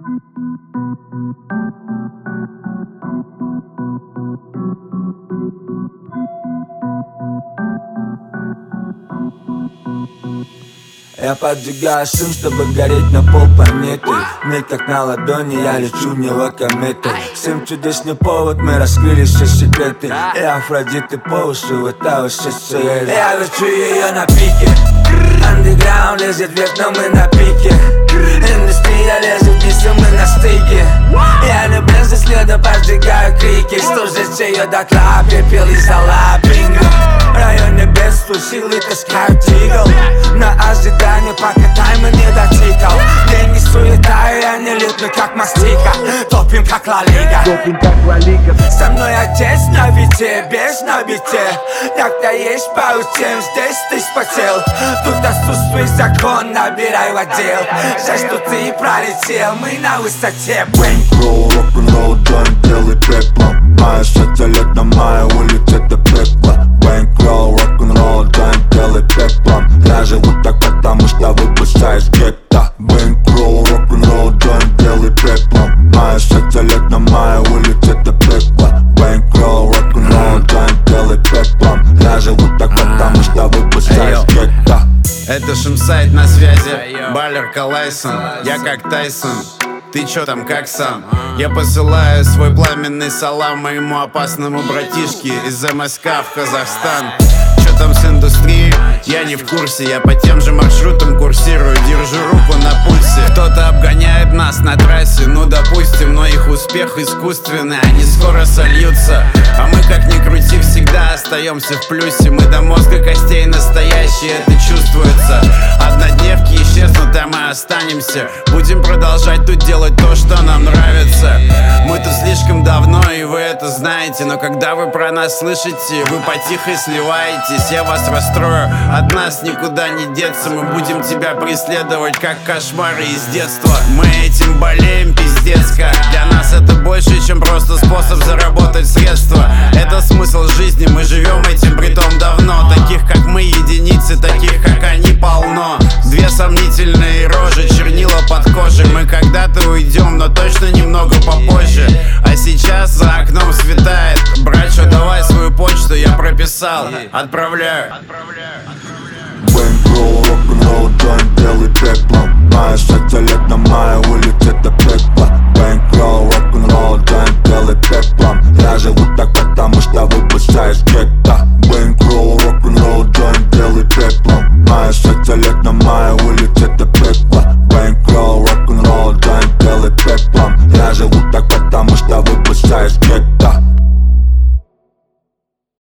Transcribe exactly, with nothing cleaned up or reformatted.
Я поджигаю шум, чтобы гореть на полпланеты. Мир как на ладони, я лечу в него кометой. Всем чудесный повод, мы раскрыли все секреты. И Афродиты по уши, вот та вот все суеты. Я лечу ее на пике. Андеграунд лезет вверх, но мы на пике. Индустрия лезет вниз, и мы на стыке. Я не без следа поджигаю крики. Стужит ее дотла, пепел и зола, бинго. В районе бедствия силы таскают тигл. На ожидание, пока таймер не дотикал. Деньги суета, и они лютны как мастика. Топим как Ла Лига. Со мной отец на вите, без на бите. Так-то есть пару тем, здесь ты спотел. Тут отсутствует закон, набирай в отдел. Жаль, что ты пролетел, мы на высоте. Бэнкролл, рок-н-ролл, джойнт, белый пеплом. Моя шатя лет на моей улице, это пекло. Бэнкролл, рок-н-ролл, джойнт, белый пеплом. Я живу так, потому что выпускаешь гетто. Бэнкролл, рок-н-ролл, джойнт, белый пеплом. Моя шатя лет на моей улице, это пекло. Бэнкролл, рок-н-ролл, джойнт, белый пеплом. Я живу так, потому что выпускаешь гетто. Это Шимсайд на связи, Балер Калайсон, я как Тайсон. Ты чё там, как сам? Я посылаю свой пламенный салам моему опасному братишке из эм эс ка в Казахстан. Чё там с индустрией? Я не в курсе, я по тем же маршрутам курсирую, держу руку на пульсе. Кто-то обгоняет нас на трассе, ну допустим, но их успех искусственный, они скоро сольются. А мы, как ни крути, всегда остаемся в плюсе. Мы до мозга костей настоящие, это чувствуется. Однодневки исчезнут, а мы останемся. Будем продолжать тут делать то, что нам нравится. Мы тут слишком давно, и вы это знаете. Но когда вы про нас слышите, вы потихо сливаетесь. Я вас расстрою, от нас никуда не деться. Мы будем тебя преследовать, как кошмары из детства. Мы этим болеем, пиздец как. Для нас это больше, чем просто способ заработать средства. Это смысл жизни, мы живем этим притом давно. Таких как мы единицы, таких как они полно. Две сомнительные рожи, чернила под кожей. Мы когда-то уйдем, но точно немного попозже. А сейчас за окном светает. Братья, давай свою почту, я прописал. Отправляю. Бэнкролл, рок-н-ролл, джойнт, белый пеплом. Моя шатя лет на моей улице.